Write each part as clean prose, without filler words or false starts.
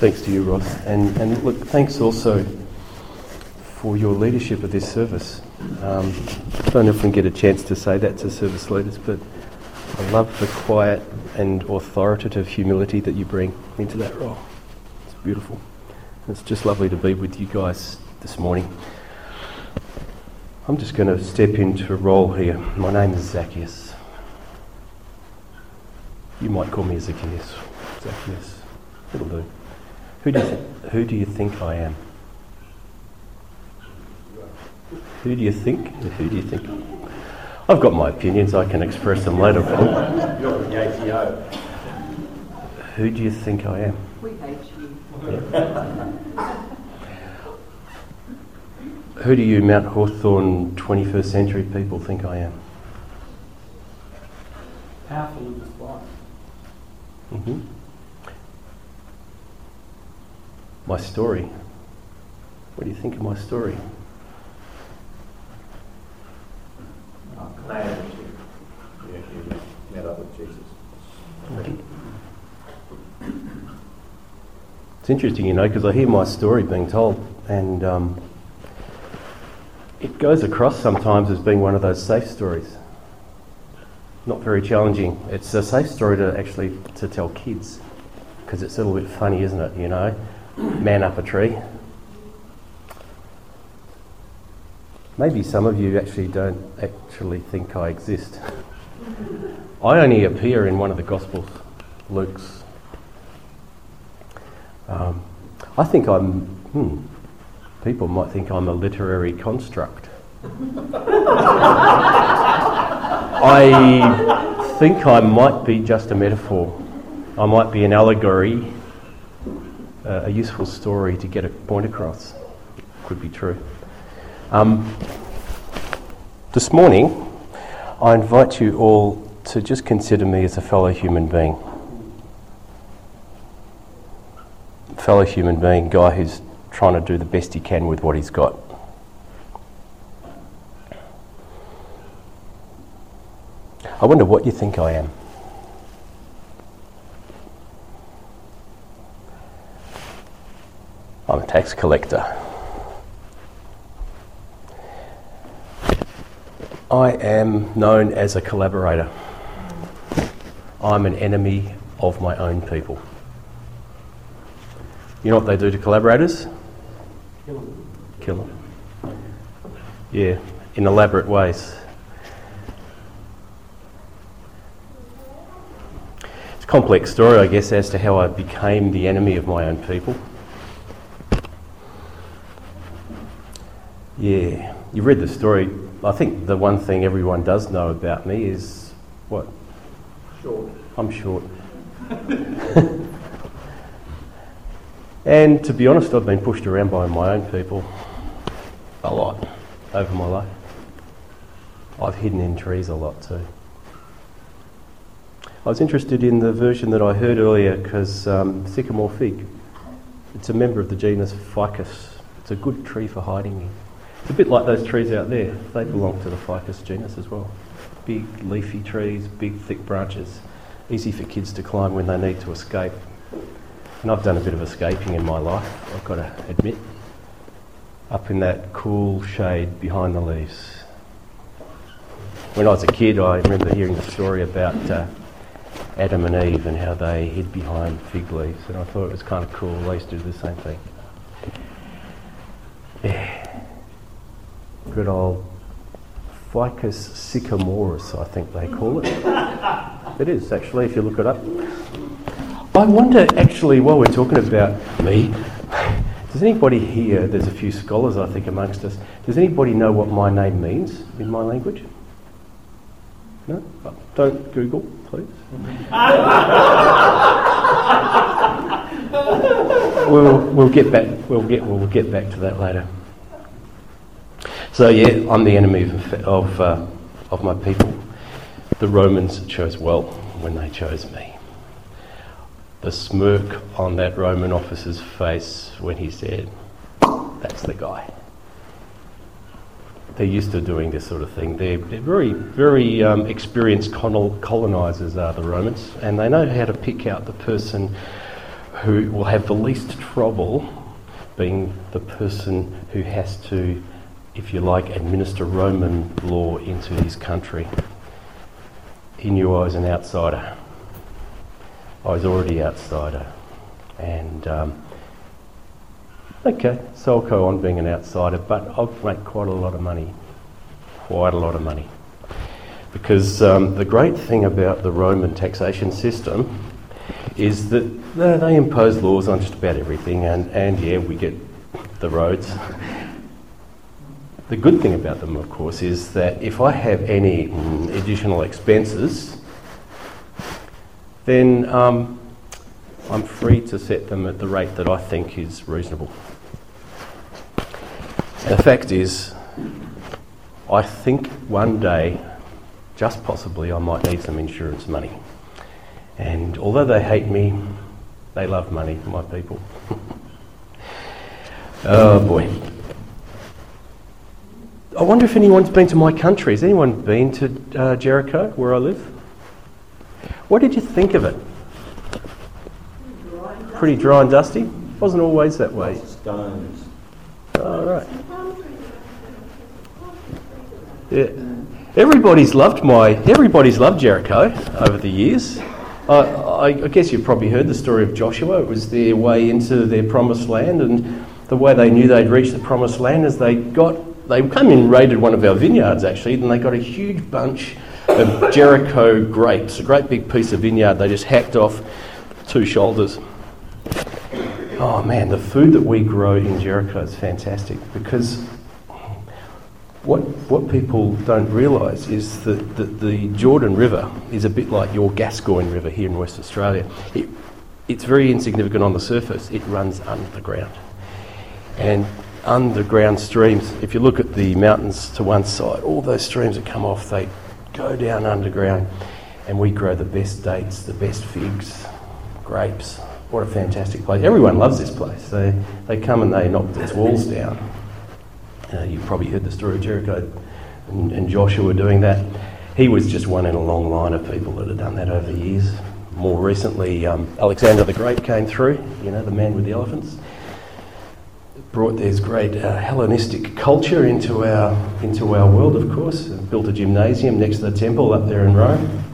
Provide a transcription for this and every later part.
Thanks to you, Ross. And look, thanks also for your leadership of this service. Don't often get a chance to say that to service leaders, but I love the quiet and authoritative humility that you bring into that role. It's beautiful. It's just lovely to be with you guys this morning. I'm just going to step into a role here. My name is Zacchaeus. You might call me Zacchaeus. Zacchaeus. It'll do. Who do you think I am? Who do you think? Who do you think? I've got my opinions. I can express them later. You're the ATO. Who do you think I am? We hate you. Yeah. Who do you Mount Hawthorn 21st century people think I am? Powerful in response. Mm-hmm. My story. What do you think of my story? Glad that you met up with Jesus. It's interesting, you know, because I hear my story being told, and it goes across sometimes as being one of those safe stories. Not very challenging. It's a safe story to tell kids, because it's a little bit funny, isn't it? You know, man up a tree. Maybe some of you actually don't actually think I exist. I only appear in one of the Gospels, Luke's. I think people might think I'm a literary construct. I think I might be just a metaphor. I might be an allegory, a useful story to get a point across. Could be true. This morning, I invite you all to just consider me as a fellow human being. Fellow human being, guy who's trying to do the best he can with what he's got. I wonder what you think I am. I'm a tax collector. I am known as a collaborator. I'm an enemy of my own people. You know what they do to collaborators? Kill them. Yeah, in elaborate ways. It's a complex story, I guess, as to how I became the enemy of my own people. Yeah, you've read the story. I think the one thing everyone does know about me is what? Short. I'm short. And to be honest, I've been pushed around by my own people a lot over my life. I've hidden in trees a lot too. I was interested in the version that I heard earlier because sycamore fig, it's a member of the genus Ficus. It's a good tree for hiding in. It's a bit like those trees out there. They belong to the Ficus genus as well. Big leafy trees, big thick branches, easy for kids to climb when they need to escape. And I've done a bit of escaping in my life, I've got to admit. Up in that cool shade behind the leaves. When I was a kid, I remember hearing the story about Adam and Eve and how they hid behind fig leaves, and I thought it was kind of cool. They used to do the same thing. Yeah. Good old Ficus sycamorus, I think they call it. It is, actually, if you look it up. I wonder, actually, while we're talking about me, does anybody here, there's a few scholars, I think, amongst us, does anybody know what my name means in my language? No? Oh, don't Google, please. We'll get back. We'll get back to that later. So yeah, I'm the enemy of my people. The Romans chose well when they chose me. The smirk on that Roman officer's face when he said, "That's the guy." They're used to doing this sort of thing. They're very, very experienced colonisers are the Romans, and they know how to pick out the person who will have the least trouble being the person who has to, if you like, administer Roman law into his country. He knew I was an outsider. I was already outsider. And, okay, so I'll go on being an outsider, but I'll make quite a lot of money. Quite a lot of money. Because the great thing about the Roman taxation system is that they impose laws on just about everything, and yeah, we get the roads. The good thing about them, of course, is that if I have any additional expenses, then I'm free to set them at the rate that I think is reasonable. And the fact is, I think one day, just possibly, I might need some insurance money. And although they hate me, they love money, my people. Oh boy. I wonder if anyone's been to my country. Has anyone been to Jericho, where I live? What did you think of it? Pretty dry and dusty? Wasn't always that way. Stones. Oh, right. Yeah. Everybody's loved Jericho over the years. I guess you've probably heard the story of Joshua. It was their way into their promised land, and the way they knew they'd reached the promised land is they came in and raided one of our vineyards actually, and they got a huge bunch of Jericho grapes, a great big piece of vineyard they just hacked off 2 shoulders. Oh man, the food that we grow in Jericho is fantastic, because what people don't realise is that the Jordan River is a bit like your Gascoyne River here in West Australia. It's very insignificant on the surface. It runs underground. And underground streams, if you look at the mountains to one side, all those streams that come off, they go down underground, and we grow the best dates, the best figs, grapes. What a fantastic place. Everyone loves this place. They come and they knock its walls down. You've probably heard the story of Jericho and Joshua doing that. He was just one in a long line of people that had done that over the years. More recently, Alexander the Great came through, the man with the elephants. Brought this great Hellenistic culture into our world, of course, and built a gymnasium next to the temple up there in Rome.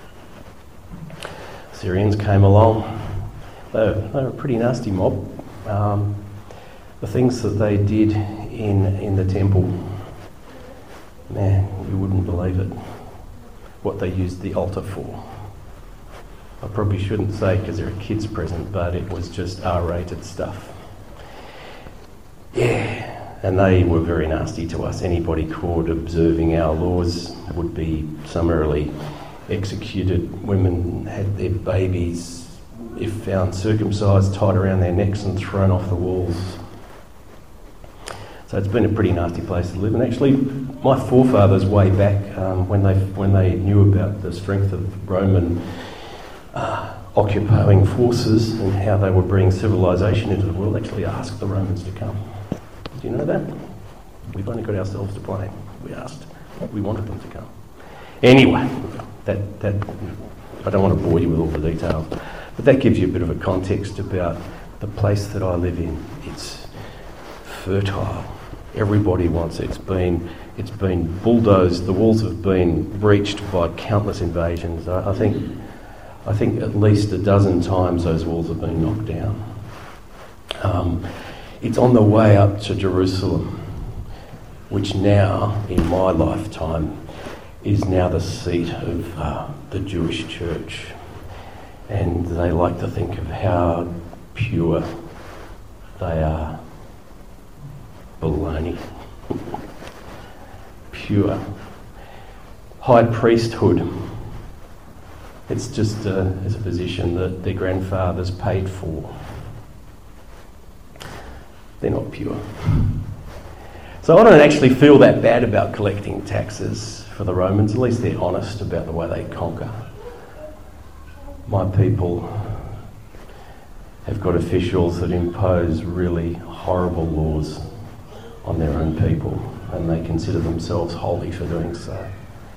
Syrians came along. They were a pretty nasty mob. The things that they did in the temple, man, you wouldn't believe it. What they used the altar for. I probably shouldn't say because there are kids present, but it was just R-rated stuff. Yeah, and they were very nasty to us. Anybody caught observing our laws would be summarily executed. Women had their babies, if found circumcised, tied around their necks and thrown off the walls. So it's been a pretty nasty place to live. And actually, my forefathers way back, when they knew about the strength of Roman occupying forces and how they were bringing civilization into the world, actually asked the Romans to come. Do you know that? We've only got ourselves to blame. We wanted them to come. Anyway, that I don't want to bore you with all the details, but that gives you a bit of a context about the place that I live in. It's fertile. Everybody wants it. It's been bulldozed. The walls have been breached by countless invasions. I think at least a dozen times those walls have been knocked down. It's on the way up to Jerusalem, which now, in my lifetime, is now the seat of the Jewish church. And they like to think of how pure they are. Baloney. Pure. High priesthood. It's just it's a position that their grandfathers paid for. They're not pure. So I don't actually feel that bad about collecting taxes for the Romans. At least they're honest about the way they conquer. My people have got officials that impose really horrible laws on their own people, and they consider themselves holy for doing so.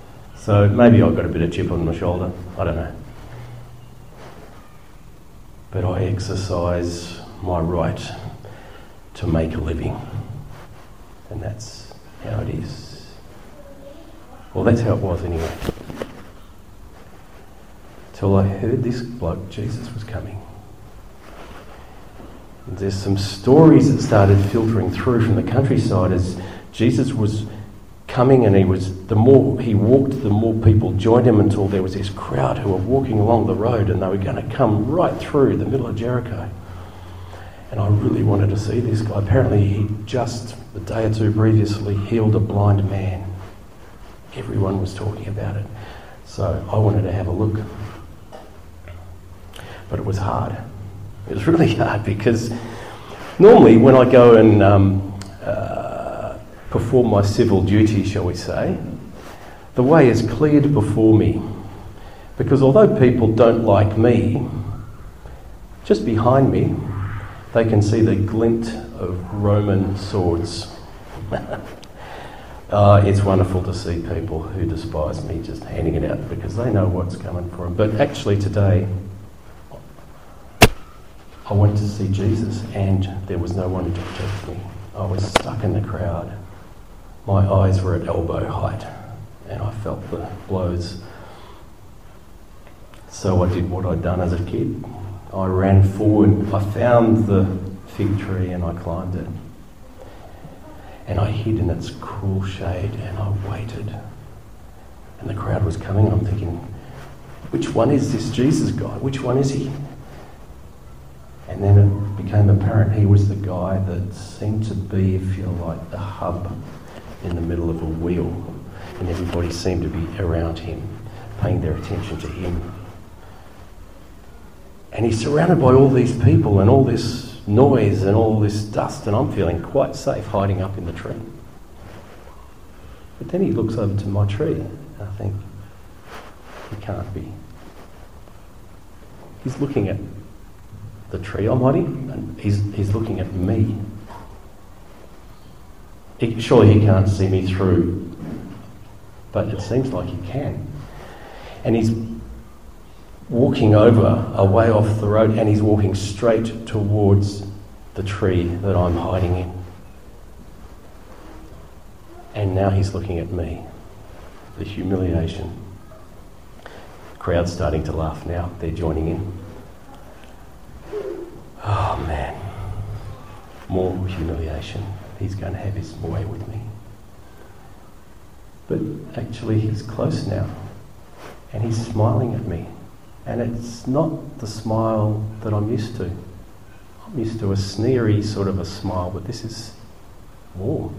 So maybe I've got a bit of chip on my shoulder. I don't know. but I exercise my right to make a living. And that's how it is. Well, that's how it was anyway. Till I heard this bloke, Jesus, was coming. And there's some stories that started filtering through from the countryside as Jesus was coming, and the more he walked, the more people joined him, until there was this crowd who were walking along the road, and they were going to come right through the middle of Jericho. And I really wanted to see this guy. Apparently he just, a day or two previously, healed a blind man. Everyone was talking about it. So I wanted to have a look. But it was hard. It was really hard, because normally when I go and perform my civil duty, shall we say, the way is cleared before me. Because although people don't like me, just behind me, they can see the glint of Roman swords. It's wonderful to see people who despise me just handing it out, because they know what's coming for them. But actually today, I went to see Jesus, and there was no one to protect me. I was stuck in the crowd. My eyes were at elbow height, and I felt the blows. So I did what I'd done as a kid. I ran forward, I found the fig tree, and I climbed it. And I hid in its cool shade, and I waited. And the crowd was coming, and I'm thinking, which one is this Jesus guy? Which one is he? And then it became apparent he was the guy that seemed to be, if you like, the hub in the middle of a wheel. And everybody seemed to be around him, paying their attention to him. And he's surrounded by all these people and all this noise and all this dust, and I'm feeling quite safe hiding up in the tree. But then he looks over to my tree, and I think, he can't be. He's looking at the tree I'm hiding, and he's looking at me. Surely he can't see me through, but it seems like he can. And he's walking over a way off the road, and he's walking straight towards the tree that I'm hiding in. And now he's looking at me. The humiliation. The crowd's starting to laugh now. They're joining in. Oh man. More humiliation. He's going to have his way with me. But actually he's close now. And he's smiling at me. And it's not the smile that I'm used to. I'm used to a sneery sort of a smile, but this is warm.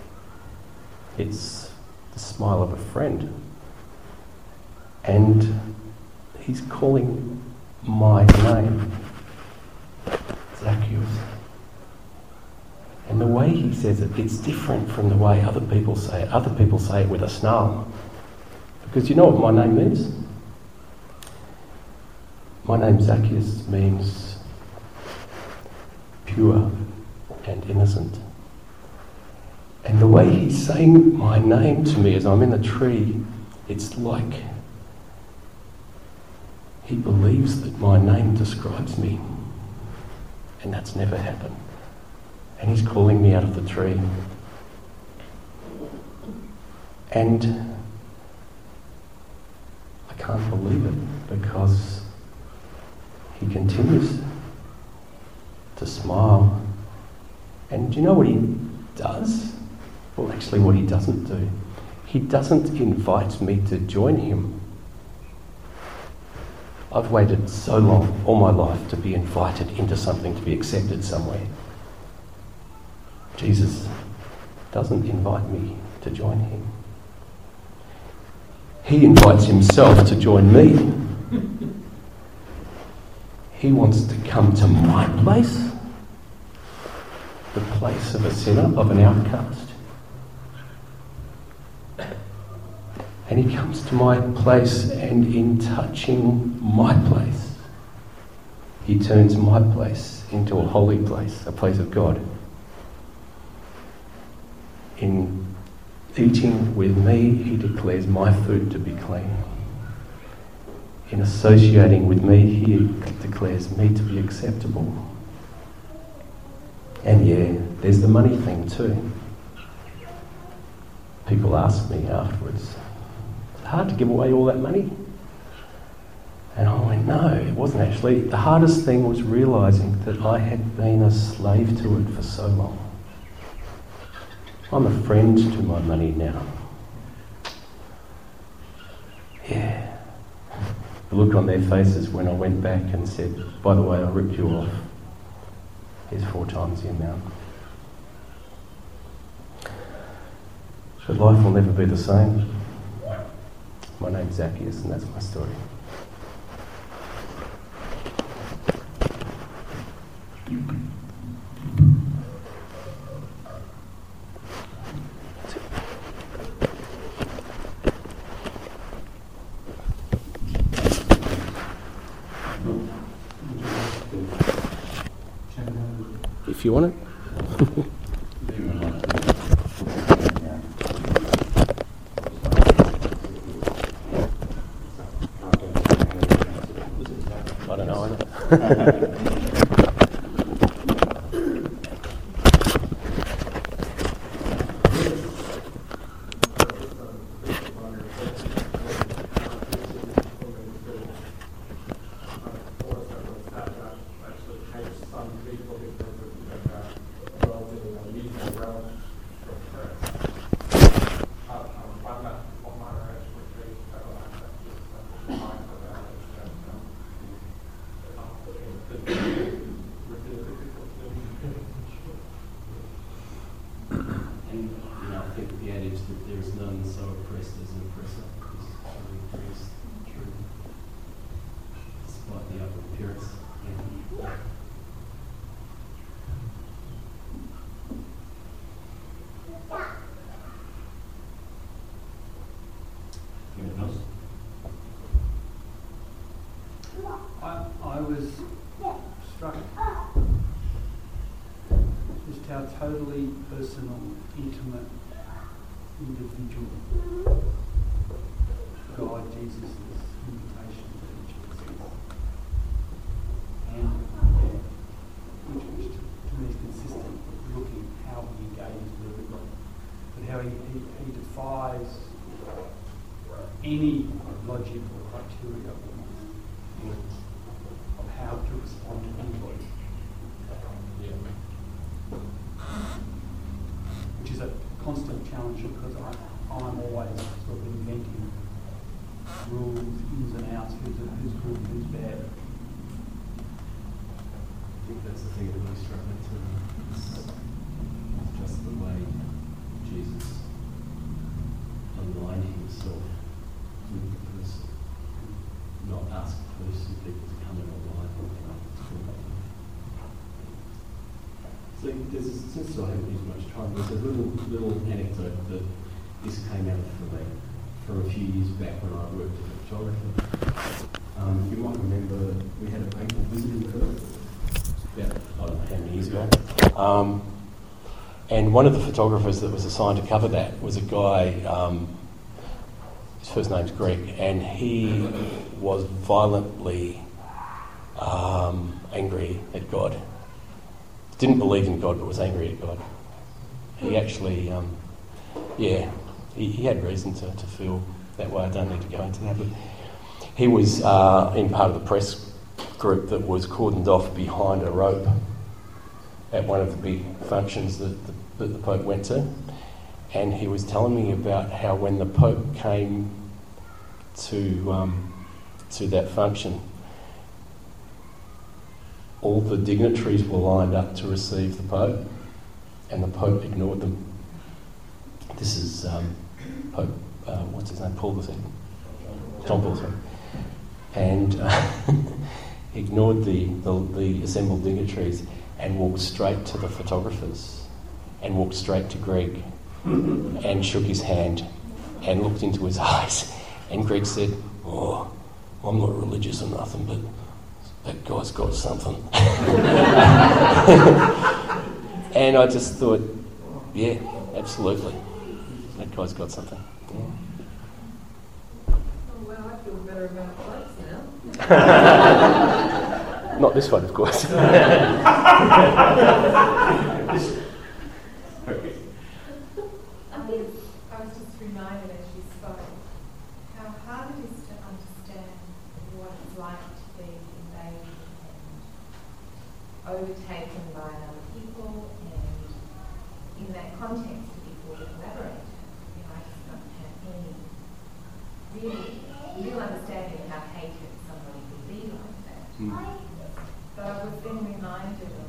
It's the smile of a friend. And he's calling my name, Zacchaeus. And the way he says it, it's different from the way other people say it. Other people say it with a snarl. Because you know what my name means? My name Zacchaeus means pure and innocent. And the way he's saying my name to me as I'm in the tree, it's like he believes that my name describes me. And that's never happened. And he's calling me out of the tree. And I can't believe it, because he continues to smile. And do you know what he does? Well, actually what he doesn't do. He doesn't invite me to join him. I've waited so long, all my life, to be invited into something, to be accepted somewhere. Jesus doesn't invite me to join him. He invites himself to join me. He wants to come to my place, the place of a sinner, of an outcast. And he comes to my place, and in touching my place, he turns my place into a holy place, a place of God. In eating with me, he declares my food to be clean. in associating with me, he declares me to be acceptable. And yeah, there's the money thing too. People ask me afterwards, it's hard to give away all that money. And I went, no, it wasn't actually. The hardest thing was realising that I had been a slave to it for so long. I'm a friend to my money now. Yeah. The look on their faces when I went back and said, by the way, I ripped you off. Here's 4 times the amount. But life will never be the same. My name's Zacchaeus and that's my story. If you want it. I don't know either. I was struck just how totally personal, intimate, individual God, Jesus' invitation to each of us is. And which to me is consistent with looking how he engages with everybody, but how he defies any logic or criteria of how to respond to anybody. Which is a constant challenge because I'm always sort of inventing rules, ins and outs, who's good and who's bad. I think that's the thing that really struck me too. It's just the way Jesus aligned himself with the person, not ask the person people to come and align with him. So since I haven't used much time, there's a little anecdote that this came out for me from a few years back when I worked as a photographer. You might remember we had a papal visit in Perth about, I don't know how many years ago. And one of the photographers that was assigned to cover that was a guy, his first name's Greg, and he was violently angry at God. Didn't believe in God, but was angry at God. He actually, he had reason to feel that way. I don't need to go into that, but he was in part of the press group that was cordoned off behind a rope at one of the big functions that the Pope went to. And he was telling me about how when the Pope came to that function, all the dignitaries were lined up to receive the Pope, and the Pope ignored them. This is Pope, what's his name, Paul II? John Paul II. And ignored the assembled dignitaries and walked straight to the photographers and walked straight to Greg and shook his hand and looked into his eyes. And Greg said, "Oh, I'm not religious or nothing, but that guy's got something." And I just thought, yeah, absolutely. That guy's got something. Yeah. Oh, well, I feel better about clothes now. Not this one, of course. I was just reminded as you spoke how hard it is to understand what it's like to be invaded and overtaken by other people, and in that context to be called a collaborator. I just don't have any real understanding of how hated somebody could be like that. But I was then reminded of,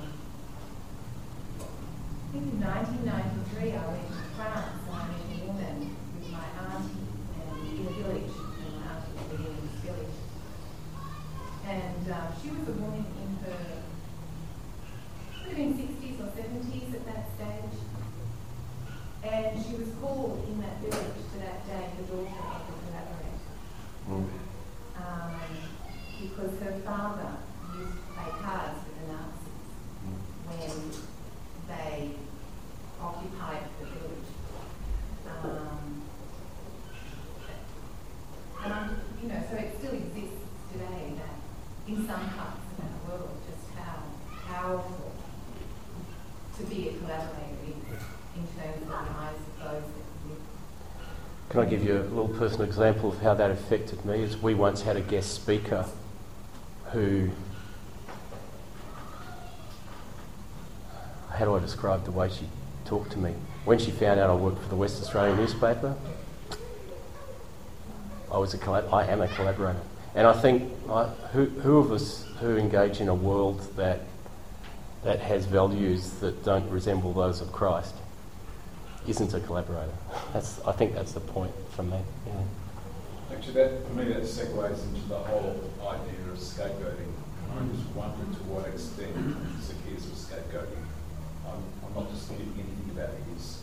I think in 1993 I went to France and I met a woman with my auntie and in a village, and my auntie was living in this village. And she was a woman in her, could have been 60s or 70s at that stage. And she was called in that village to that day the daughter of the collaborator. Because her father used to play cards with the Nazis when they occupied the village. So it still exists today that in some parts of our world, just how powerful to be a collaborator is in terms of the lives of those that live. Can I give you a little personal example of how that affected me? Is we once had a guest speaker who, how do I describe the way she talked to me? When she found out I worked for the West Australian newspaper, I am a collaborator. And I think who of us who engage in a world that has values that don't resemble those of Christ isn't a collaborator? I think that's the point for me. Yeah. Actually, for me, that segues into the whole idea of scapegoating. I just wondered to what extent Zacchaeus was scapegoating. I'm not disputing anything about his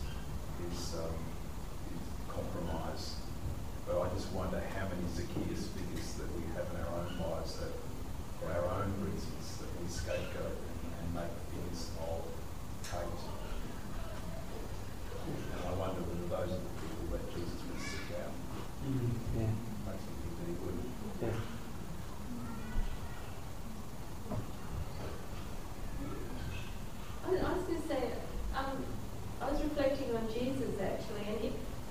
compromise, but I just wonder how many Zacchaeus figures that we have in our own lives that, for our own reasons, that we scapegoat and make things of hate. And I wonder whether those are the people that Jesus would seek out. Yeah. Makes me think that he would. Yeah. I was going to say, I was reflecting on Jesus actually, and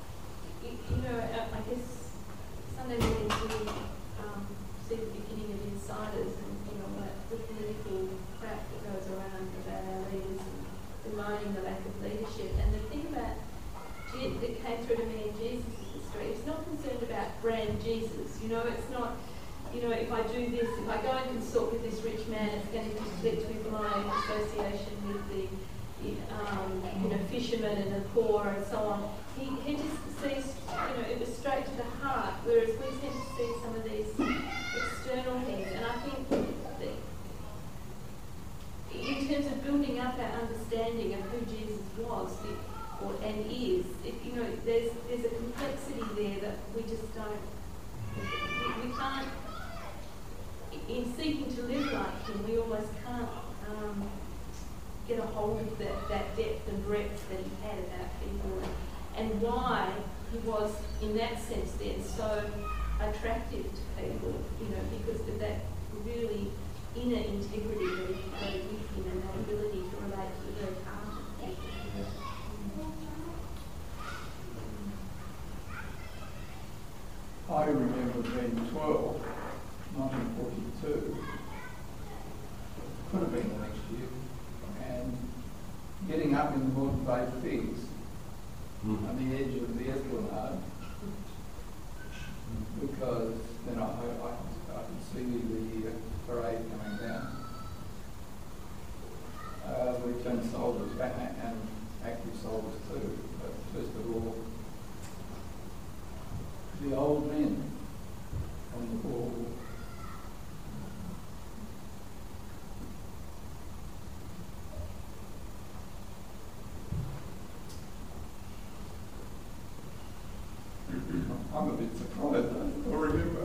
I guess Sunday mornings we see the beginning of insiders and like the political crap that goes around about our leaders and bemoaning the lack of leadership. And the thing about that came through to me in Jesus' history, it's not concerned about brand Jesus. It's not. If I do this, if I go and consult with this rich man, it's going to conflict with my association with the fishermen and the poor and so on. He just sees, it was straight to the heart, whereas we tend to see some of these external things. And I think that in terms of building up our understanding of who Jesus was and is, there's a complexity there that we just don't, we can't. In seeking to live like him, we almost can't get a hold of that depth and breadth that he had about people and why he was, in that sense then, so attractive to people, because of that really inner integrity that he carried with him and that ability to relate to the very heart of people. I remember being 12, 1942, could have been the next year, and getting up in the Moreton Bay Figs on the edge of the Esplanade, because then I could see the parade coming down. We turned soldiers back and active soldiers too, but first of all, the old men on the wall. I'm a bit surprised I still remember.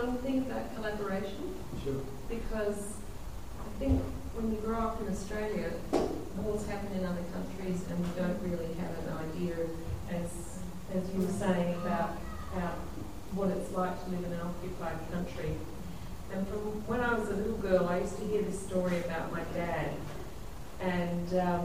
one thing about collaboration? Sure. Because I think when you grow up in Australia, wars happen in other countries and we don't really have an idea, as you were saying, about what it's like to live in an occupied country. And from when I was a little girl, I used to hear this story about my dad. And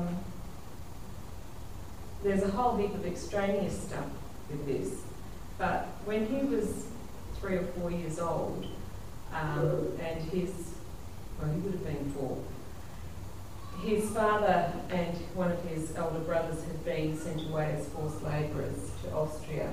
there's a whole heap of extraneous stuff with this. But when he was 3 or 4 years old, and he would have been 4, his father and one of his elder brothers had been sent away as forced labourers to Austria.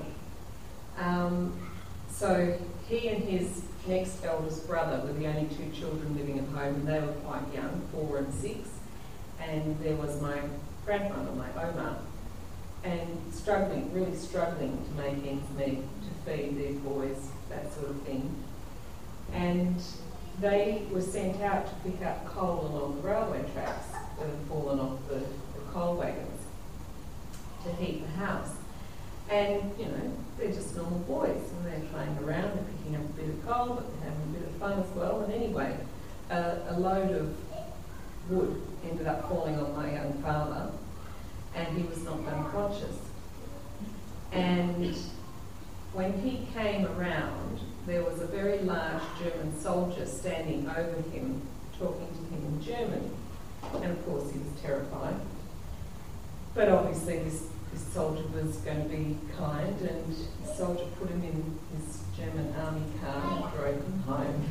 So he and his next eldest brother were the only 2 children living at home, and they were quite young, 4 and 6. And there was my grandmother, my Oma, and really struggling to make ends meet, to feed their boys, that sort of thing. And they were sent out to pick up coal along the railway tracks that had fallen off the coal wagons to heat the house. And, you know, they're just normal boys, and they're playing around, they're picking up a bit of coal, but they're having a bit of fun as well. And anyway, a load of wood ended up falling on my young father, and he was knocked unconscious. And when he came around, there was a very large German soldier standing over him, talking to him in German. And of course he was terrified. But obviously this soldier was going to be kind, and the soldier put him in his German army car and drove him home.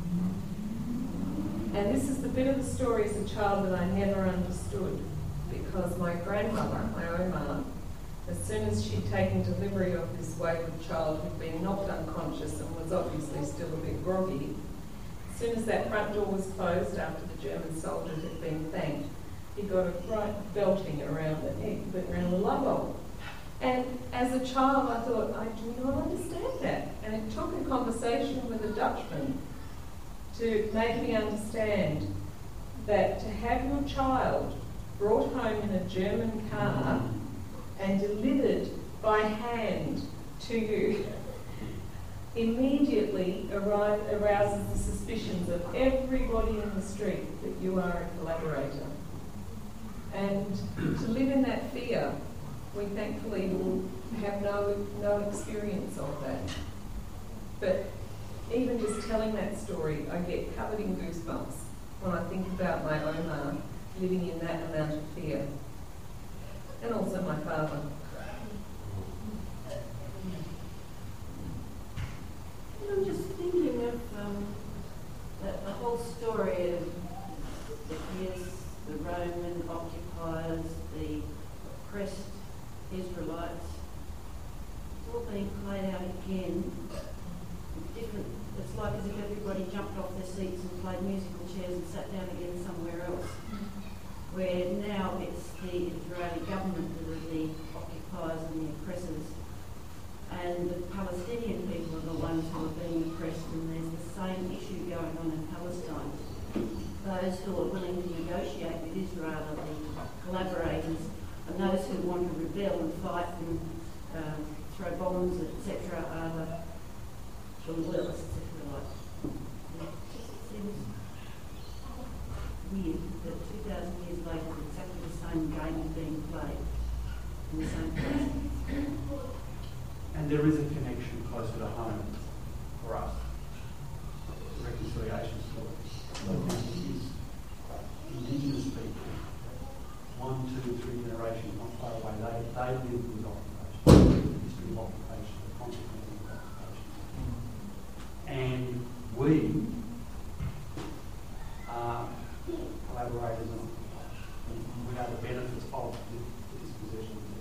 And this is the bit of the story as a child that I never understood, because my grandmother, my Oma, as soon as she'd taken delivery of this wayward child who'd been knocked unconscious and was obviously still a bit groggy, as soon as that front door was closed after the German soldier had been thanked, he got a right belting around the neck, around the lug hole. And as a child I thought, I do not understand that. And it took a conversation with a Dutchman to make me understand that to have your child brought home in a German car and delivered by hand to you immediately arouses the suspicions of everybody in the street that you are a collaborator. And to live in that fear, we thankfully will have no experience of that. But even just telling that story, I get covered in goosebumps when I think about my Oma living in that amount of fear. And also my father. I'm just thinking of the whole story of the Greeks, the Roman occupiers, the oppressed Israelites. It's all being played out again. Different. It's like as if everybody jumped off their seats and played musical chairs and sat down again somewhere else. Where now it's the Israeli government that are the occupiers and the oppressors, and the Palestinian people are the ones who are being oppressed, and there's the same issue going on in Palestine. Those who are willing to negotiate with Israel are the collaborators, and those who want to rebel and fight and throw bombs, etc., are the loyalists, if you like. It just seems weird that 2,000 years later exactly the same game is being played in the same place. And there is a connection closer to home for us. The reconciliation story. Is Indigenous people, 1, 2, 3 generations not far away, they live with occupation, the history of occupation, the consequences of occupation. And we are collaborators and we are the benefits of the dispossessions